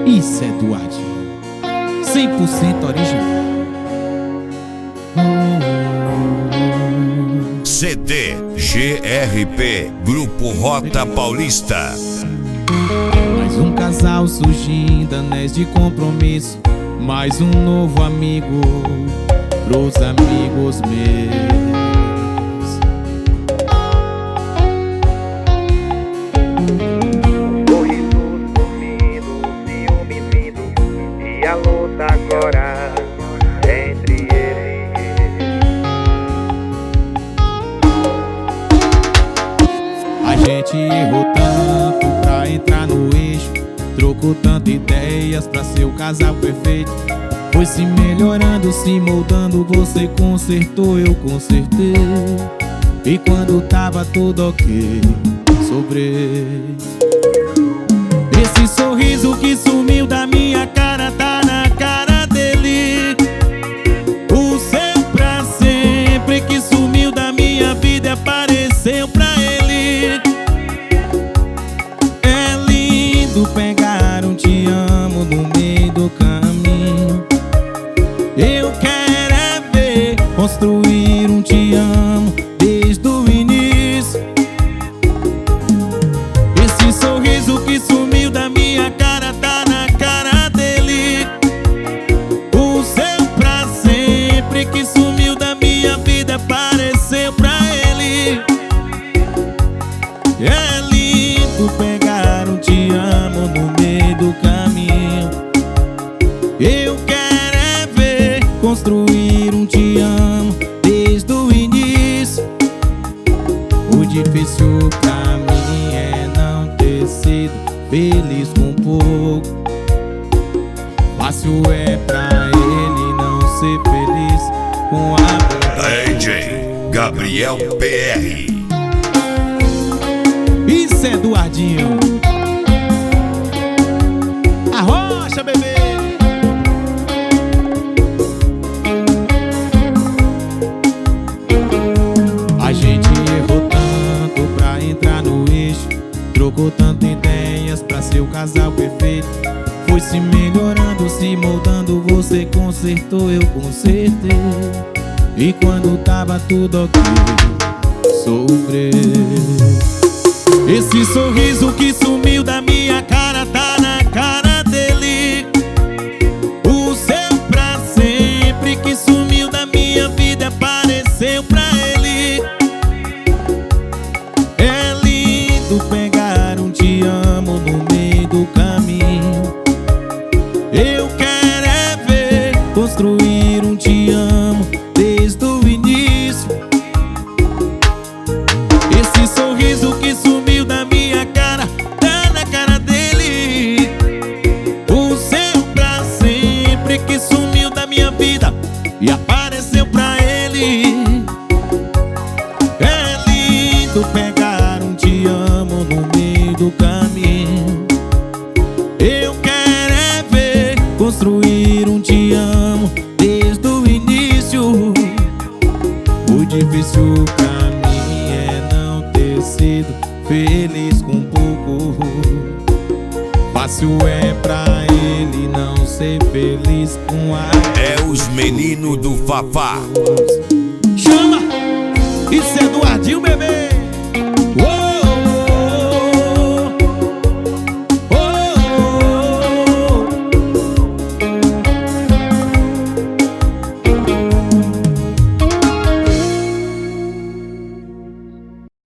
Isso é Eduardinho, 100% original. CD GRP Grupo Rota Paulista. Mais um casal surgindo, anéis de compromisso. Mais um novo amigo pros amigos meus. Sorriso sumindo, ciúme vindo, e a luta agora entre eles. A gente errou tanto pra entrar no eixo, trocou tantas ideias pra ser o casal perfeito. Foi se melhorando, se moldando, você consertou, eu consertei. E quando tava tudo ok, sobrei. Esse sorriso que sumiu da minha cara tá na cara dele. O seu pra sempre que sumiu da minha vida apareceu pra ele. É lindo pegar um te amo no meio do caminho. Eu quero é ver construir um te amo desde o início. Esse sorriso que sumiu da minha cara tá na cara dele. O seu pra sempre que sumiu da minha vida apareceu pra ele. É lindo pegar um te amo no meio do caminho. Eu quero é ver construir um te amo desde o início. O difícil pra mim é não ter sido feliz com pouco. Fácil é pra ele não ser feliz com a DJ Gabriel PR. Isso é Eduardinho. Arrocha, bebê. A gente errou tanto pra entrar no eixo, trocou tantas ideias pra ser o casal perfeito. Foi se melhorando, se moldando, você consertou, eu consertei. E quando tava tudo ok, sobrei. Esse sorriso que sumiu da minha cara tá na cara dele. O seu pra sempre que sumiu da minha vida apareceu pra ele. É lindo pegar um te amo no meio do caminho. Eu quero é ver construir um te amo desde o início. Esse sorriso que sumiu da minha cara tá na cara dele. O seu pra sempre que sumiu da minha vida e apareceu pra ele. É lindo pegar um te amo no meio do caminho. Eu quero é ver construir um te amo desde o início. O difícil pra mim é não ter sido feliz com pouco. Fácil é pra ele não ser feliz com a... É os meninos do Fafá. Chama! Isso é Eduardinho, bebê!